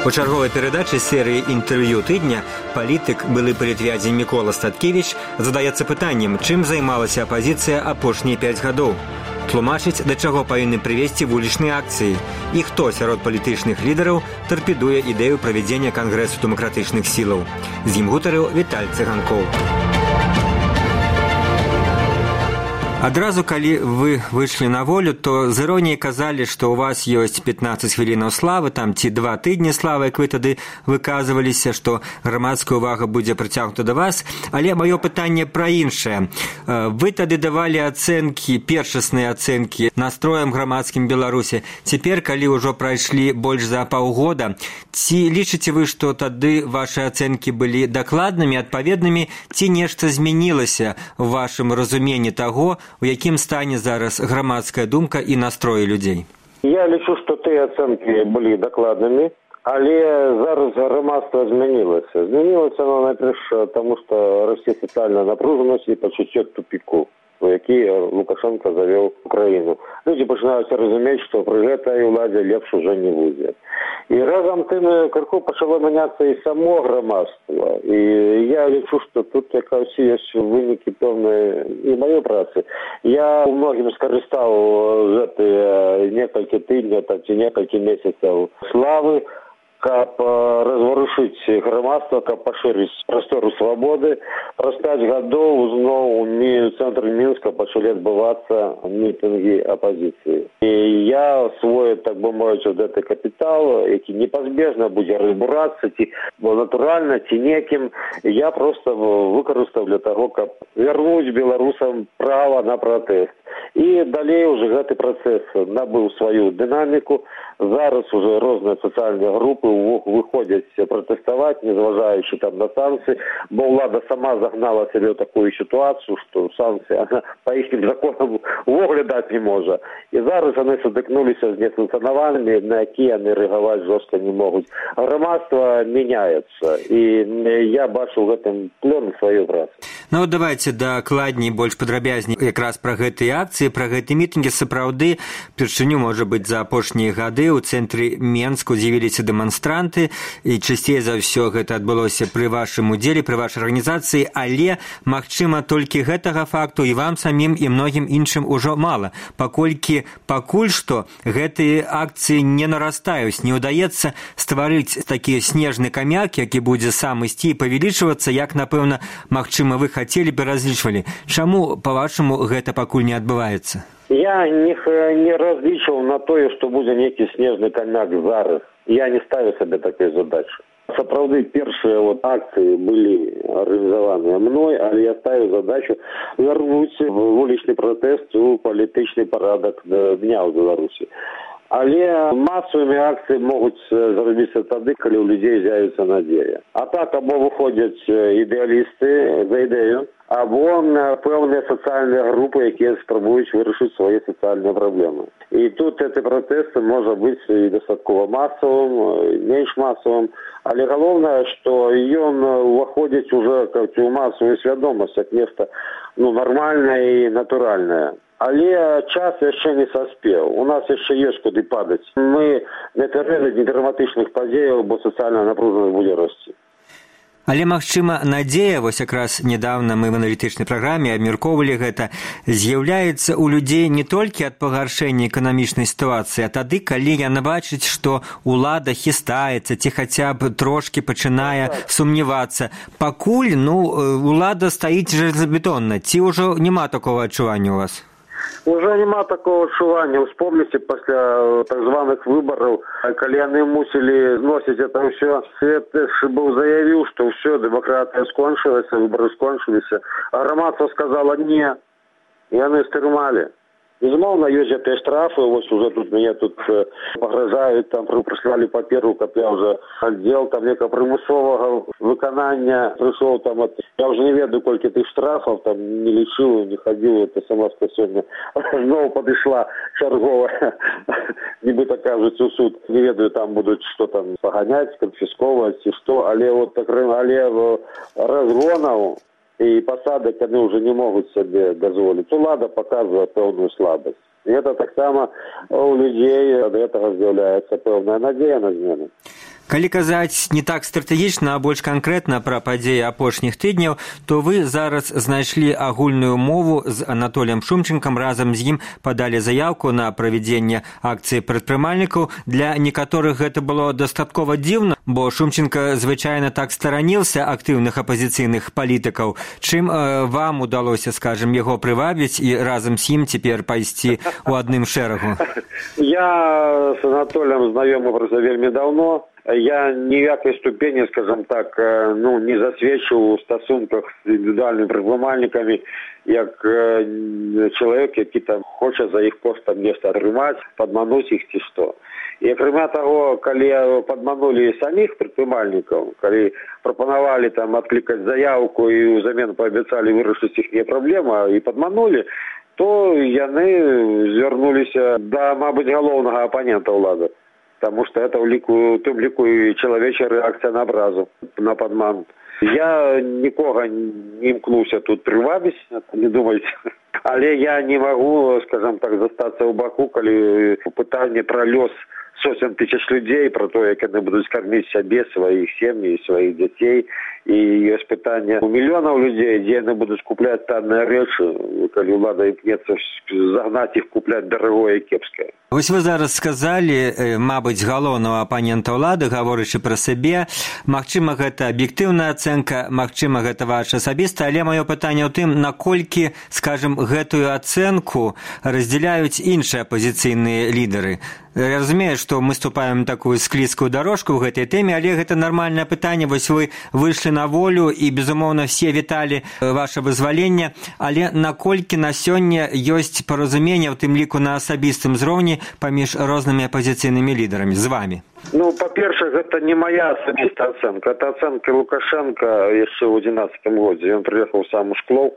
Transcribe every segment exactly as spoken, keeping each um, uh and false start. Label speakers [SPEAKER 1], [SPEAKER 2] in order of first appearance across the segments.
[SPEAKER 1] У чарговай перадачы серыі інтэрв'ю тыдня палітык, былы палітвязень Мікола Статкевіч, задаецца пытаннем, чым займалася апазіцыя апошнія пяць гадоў. Тлумачыць, да чаго павінны прывесці вулічныя акцыі і хто сярод палітычных лідараў тарпедуе ідэю правядзення Кангрэсу дэмакратычных сілаў. З ім гутарыў Віталь Цыганкоў. Адразу, калі вы выйшлі на волю, то з іроніяй казалі, што ў вас ёсць пятнаццаць хвілінаў славы, там ці два тыдні славы, як вы тады выказваліся, што грамадская ўвага будзе прыцягнута да вас. Але маё пытанне пра іншае. Вы тады давалі ацэнкі, першасныя ацэнкі настроем грамадскім Беларусі. Цяпер, калі ўжо прайшлі больш за паўгода, ці лічыце вы, што тады вашы ацэнкі былі дакладнымі, адпаведнымі, ці нешта змянілася ў вашым разуменні таго, у якім стане зараз грамадская думка і настроі людзей?
[SPEAKER 2] Я лічу, што тыя ацэнкі былі дакладнымі, але зараз грамадства змянілася. Змянілася оно найперш таму, што расце сацыяльная напружанасць і пачуццё тупіку, у які Лукашенко завёў Украіну. Людзі пачынаюць разумець, што пры гэтай уладзе лепш ужо не будзе. І разам тым крыху пачало мяняцца і само грамадства. І я лічу, што тут якась ёсць вынікі пэўнай і маёй працы. Я у многім скарыстаў гэтыя некалькі тыдняў ці некалькі месяцаў славы, каб разварушыць грамадства, каб пашырыць прастору свабоды. Праз пяць гадоў зноў у цэнтры Мінска пачалі адбывацца мітынгі апазіцыі. І я свой, так бы мовіць, гэты капітал, які непазбежна будзе разбурацца, ці натуральна, ці некім, я проста выкарыстаў для таго, каб вярнуць беларусам права на пратэст. І далей уже гэты працэс набыў сваю дынаміку. Зараз уже розныя сацыяльныя групы выходзяць пратэставаць, незважаючы там на санкцыі, бо ўлада сама загнала сябе ў такую сітуацыю, што санкцыі па іхнім законам увогуле даць не можа. І зараз яны сутыкнуліся з несанкцыянаванымі, на якія яны рэагаваць жорстка не могуць. Грамадства мяняецца, і я бачу ў гэтым плён сваёй працы.
[SPEAKER 1] Ну, давайте дакладней, больш падрабязней якраз пра гэтыя акцыі, пра гэты мітынгі. Сапраўды, першыню, можа быць, за апошнія гады у цэнтры Менску з'явіліся дэманстранты, і часцей за ўсё гэта адбылося пры вашым удзеле, пры вашай арганізацыі, але, магчыма, толькі гэтага факту і вам самім, і многім іншым ужо мала, паколькі пакуль што гэтыя акцыі не нарастаюць, не ўдаецца стварыць такі снежны камяк, які будзе сам ісці і павялічвацца, як, напэўна, магчыма, вы хацелі бы разлічвалі. Чаму, па-вашаму, гэта пакуль не адбываецца?
[SPEAKER 2] Я не, не разлічваў на тое, што будзе нейкі снежны камяк зараз. Я не ставлю сабе такой задачы. Сапраўды, першыя вот акцыі былі арганізаваныя мной, але я ставлю задачу вярнуць вулічны пратэст у палітычны парадак дня ў Беларусі. Але масавымі акцыі могуць зрабіцца тады, калі ў людзей з'явіцца надзея. А так, або выходзяць ідэалісты за ідэю, або пэўныя сацыяльныя групы, якія спрабуюць вырашыць свае сацыяльныя праблемы. І тут гэты пратэст можа быць і дастаткова масавым, менш масавым, але галоўнае, што ён уваходзіць уже у масавую свядомасць, як нешта ну, нармальнае і натуральнае. Але час яшчэ не саспеў. У нас яшчэ ёсць куды падаць. Мы наперед не драматычных падзеяў, бо сацыяльная напружанасць будзе расці.
[SPEAKER 1] Але, магчыма, надзея, вось якраз недавно мы в аналітычнай праграме абмяркоўвалі гэта, з'яўляецца ў людзей не толькі ад пагаршэння эканамічнай сітуацыі, а тады, калі яна бачыць, што ўлада хістаецца, ці хаця б трошкі пачынае сумнявацца. Пакуль, ну, ўлада стаіць жалезабетонна. Ці ўжо няма такога адчування ў вас?
[SPEAKER 2] Уже няма такого адчування. Успомніце пасля так званых выбараў, калі яны мусілі зносіць это ўсё, свет быў заявіў, што ўсё, дэмакратыя скончылася, выбары скончыліся. А грамадства сказала не. Яны стрымалі. Безумоўна, ёсць гэтыя штрафы, вось уже тут мяне тут пагражаюць, там прыслалі паперу, каб я уже аддзел там некага прымусовага выканання прыйшоў там от, я уже не ведаю, колькі тых штрафаў, там не лічыў, не хадзіў, это сама сёння зноў падышла чарговая, нібыта кажуць у суд. Не ведаю, там будуць што там паганяць, канфісковаць ці што, але вот так, але разгонаў и посадок они уже не могут себе дозволить. Улада показывает певную слабость. И это так само у людей от этого з'является певная надея на змену.
[SPEAKER 1] Калі казаць не так стратэгічна, а больш канкрэтна пра падзеі апошніх тыдняў, то вы зараз знайшлі агульную мову з Анатоліем Шумченкам, разам з ім падалі заяўку на правядзенне акцыі прадпрымальнікаў. Для некаторых гэта было дастаткова дзіўна, бо Шумченка звычайна так стараніўся актыўных апазіцыйных палітыкаў. Чым э, вам удалося, скажем, яго прывабіць і разам з ім цяпер пайсці ў адным шэрагу?
[SPEAKER 2] Я з Анатоліем знаёмы проста вельмі даўно. Я ніякай ступені, скажем так, ну, не засведчыў у стасунках з індывідуальнымі прадпрымальнікамі як чалавек, які там хоча за іх кошт там нешта атрымаць, падмануць іх ці што. І акрамя таго, калі падманулі саміх прадпрымальнікаў, калі прапанавалі там адклікаць заяўку і ўзамен паабяцалі вырашыць іхнія праблемы і падманулі, то яны звярнуліся да, мабыць, галоўнага апанента ўлады. Потому что это в лику, тым ліку і чалавечая рэакцыя на абразу, на падман. Я нікога не імкнуўся тут прывабіць, не думайце. Але я не магу, скажем так, застацца ў баку, калі пытанне пра лёс сотен тысяч людзей, пра то, як яны будуць карміць сябе, сваіх сем'і, сваіх дзяцей. І ёсць пытанне у мільёнаў людзей, дзе яны будуць купляць танныя рэчы, калі ўлада імкнецца загнаць іх купляць дарагое і кепскае.
[SPEAKER 1] Вось вы зараз сказалі, мабыць, галоўнага апанента ўлады, гаворачы пра сябе. Магчыма, гэта аб'ектыўная ацэнка, магчыма, гэта ваш асабіста, але маё пытанне ў тым, наколькі, скажем, гэтую ацэнку раздзяляюць іншыя апазіцыйныя лідары. Я разумею, што мы ступаем такую склізкую дарожку ў гэтай тэме, але гэта нармальнае пытанне. Вось вы выйшлі на волю і, безумоўна, все віталі ваше вызваленне, але наколькі на сёння ёсць паразуменне, у тым ліку на асабістым узроўні, паміж рознымі апазіцыйнымі лідарамі з вамі?
[SPEAKER 2] Ну, па-першае, гэта не моя асабістая ацэнка. Это ацэнка Лукашенка яшчэ ў дванаццатым годзе. Ён прыехаў сам у Шклоў,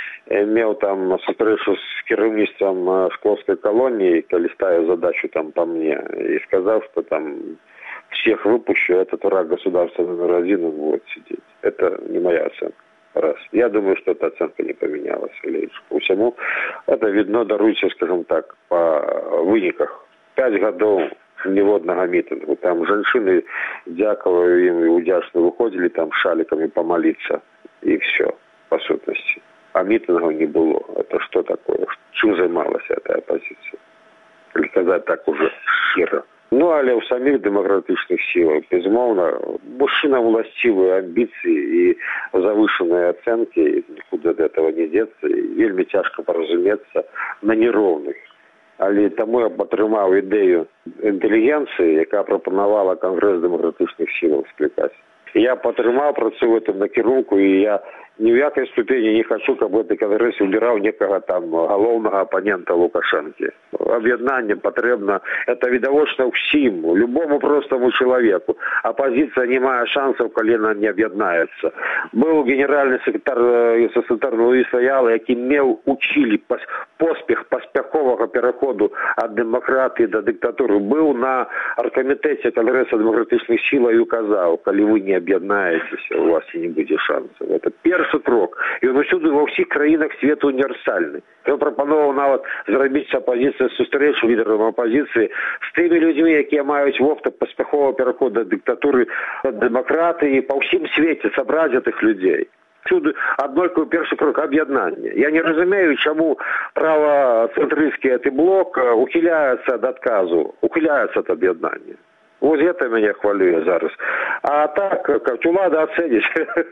[SPEAKER 2] меў там сустрэчу з кіраўніцтвам шклоўскай калоніі, калі ставіў задачу там по мне, і сказаў, што там всех выпущу, этот враг государства номер один, он будет сидеть. Это не моя оценка. Раз. Я думаю, что эта оценка не поменялась. По всему это видно, даруйте, скажем так, по выниках. Пять годов ніводнага мітингу. Там женщины, дякую им и удячно, выходили там шаликами помолиться. И все, по сутности. А митингов не было. Это что такое? Чем занималась эта оппозиция? Или сказать так уже щиро. Ну, але ў самих демократичных силах, безумовно, мужчинам властивые амбиции и завышенные оценки, никуда от этого не деться, и вельми тяжко поразуметься на неровных. Але тому я падтрымаў ідэю інтэлігенцыі, яка прапанавала Конгресс демократичных сил скликать. Я падтрымаў, працую в этом накірунку, и я ни в якой ступени не хочу, каб гэты Конгресс убирал некага там галоўнага апанента Лукашенки. Об'яднанне патрэбна, это відавочна ўсім, любому простому человеку. Оппозиция не мае шансов, калі она не об'яднаецца. Был генеральный секретарь СССР Луис Аяла, які меў учили поспех паспяховага пераходу от демократии до диктатуры. Был на оргкомитете Конгресса демократичных сил и указал, калі вы не об'яднаетесь, у вас и не будет шансов. Это першы крок. И он усюды во всех краінах свету універсальны. Ён прапановаў нават зрабіць апозіцыю сустрэчу лідарам апозіцыі з тымі людзьмі, якія маюць вопыт паспяховага пераходу ад дыктатуры да дэмакратыі, па ўсім свеце сабраць гэтых людзей. Всюды аднолькавы першы крок аб'яднання. Я не разумею, чаму правацэнтрысцкі гэты блок ухіляецца ад адказу, ухіляецца ад аб'яднання. Вот это меня хвалюе зараз. А так, как улада оценить,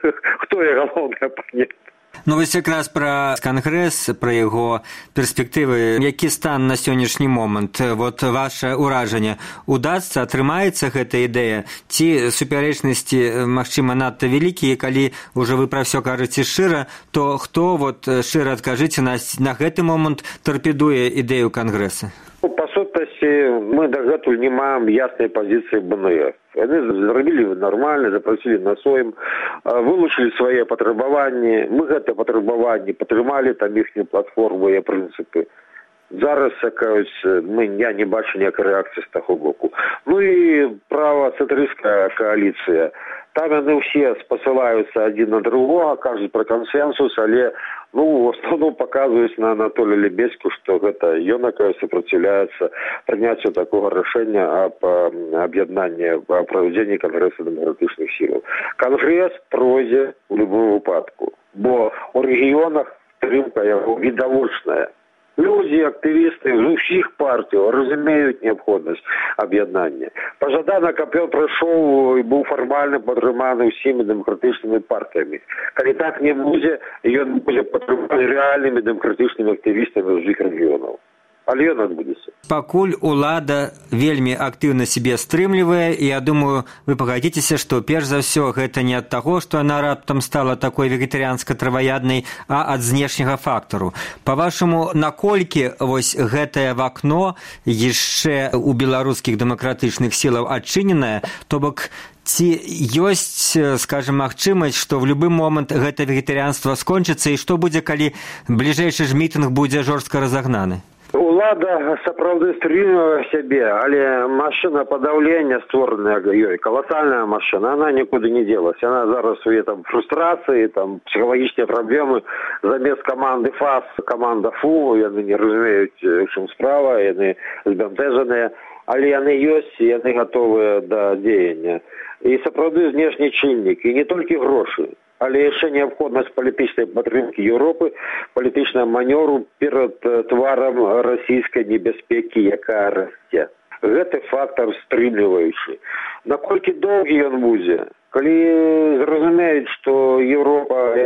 [SPEAKER 2] кто я галоўны апанент.
[SPEAKER 1] Ну, вось якраз пра Конгрэс, пра яго перспектывы, які стан на сённяшні момант? Вот ваше ўражанне, удасца, атрымаецца гэта ідэя? Ці супярэчнасці, магчыма, надта вялікія, калі ўжо вы пра ўсё кажаце шчыра, то хто, вот шчыра адкажыце, на, на гэты момант тарпедуе ідэю Конгрэса?
[SPEAKER 2] По сутнасці, мы дагэтуль не маем яснай пазіцыі БНФ. Яны зрабілі нормально, запросили на сойм, вылучили свои патрабаванні. Мы гэта патрабаванні падтрымалі, там іхнюю платформу і прынцыпы. Зараз, кажуць, мы, я не бачу ніякай рэакцыі з таго боку. Ну і правацэнтрысцкая коаліцыя. Там яны ўсе спасылаюцца адзін на другога, кажуць пра кансенсус, але Ну, в основном показываюсь на Анатолию Лебедьку, что это ён сопротивляется принятию такого решения об объединении, о проведении Конгресса демократичных сил. Конгресс пройдет в любом выпадку, бо у регионах підтримка его відавочная. Люди, активисты з усіх партій розуміють необхідність об'єднання. Пожадано, каб ён пройшов і був формально підтриманий всіми демократичними партіями. Коли так не буде, ён буде підтриманий реальними демократичними активістами з усіх регіонів. Але ён адбудзецца.
[SPEAKER 1] Пакуль улада вельмі актыўна сябе стрымлівае, і я думаю, вы пагадзіцеся, што перш за ўсё гэта не ад таго, што яна раптам стала такой вегетарыянска-траваяднай, а ад знешняга фактару. Па-вашаму, наколькі вось гэтае вакно яшчэ у беларускіх дэмакратычных сілаў адчыненае, то бок ці ёсць, скажем, магчымасць, што ў любы момант гэта вегетарыянства скончыцца, і што будзе, калі бліжэйшы ж мітынг будзе жорстка разагнаны?
[SPEAKER 2] Улада сапраўды стрымлівае сябе, але машина подавлення створаная ёй, колоссальная машина, она никуда не делась. Она зараз у її там фрустрації, там психологічні проблеми, замість команди ФАС, команда ФУ, яны не розуміють, в чому справа, яны збентежені, але яны ёсць, і яны готові до дзеяння. І сапраўды знешні чыннік, і не толькі грошы, але яшчэ неабходнасць палітычнай падтрымкі Еўропы, палітычнага манёвру перад тварам расійскай небяспекі, якая расце. Гэты фактар стрымліваючы. Наколькі доўгі ён будзе? Калі зразумеюць, што Еўропа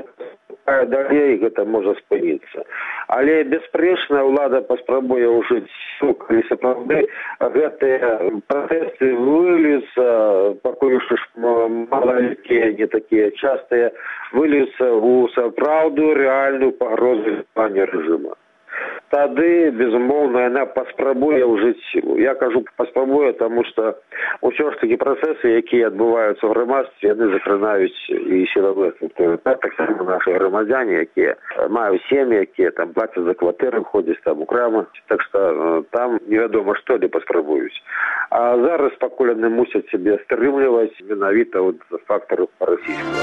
[SPEAKER 2] далей, гэта можа спыніцца. Але бясспрэчна ўлада паспрабуе ўжыць, калі сапраўды гэтыя пратэсты выльюцца, пакуль што ж малалікія, не такія частыя, выльюцца ў сапраўдную рэальную пагрозу існавання рэжыма. Тады, безумоўна, яна паспрабуе ўжыць сілу. Я кажу паспрабуе, таму што ўсё ж такі працэсы, якія адбываюцца ў грамадстве, яны закранаюць і сілавыя структуры. Так, так само нашы грамадзяне, якія маюць сем'і, якія там плацяць за кватэры, ходзяць там у крамы. Так што там невядома што ли паспрабуюць. А зараз пакуль яны мусяць сябе стрымліваць менавіта от фактару расійскага.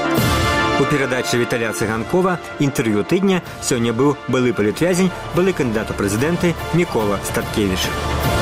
[SPEAKER 1] У перадачы Віталія Цыганкова інтэрв'ю тыдня сёння быў былы палітвязень, былы кандыдат у прэзідэнты Мікола Статкевіч.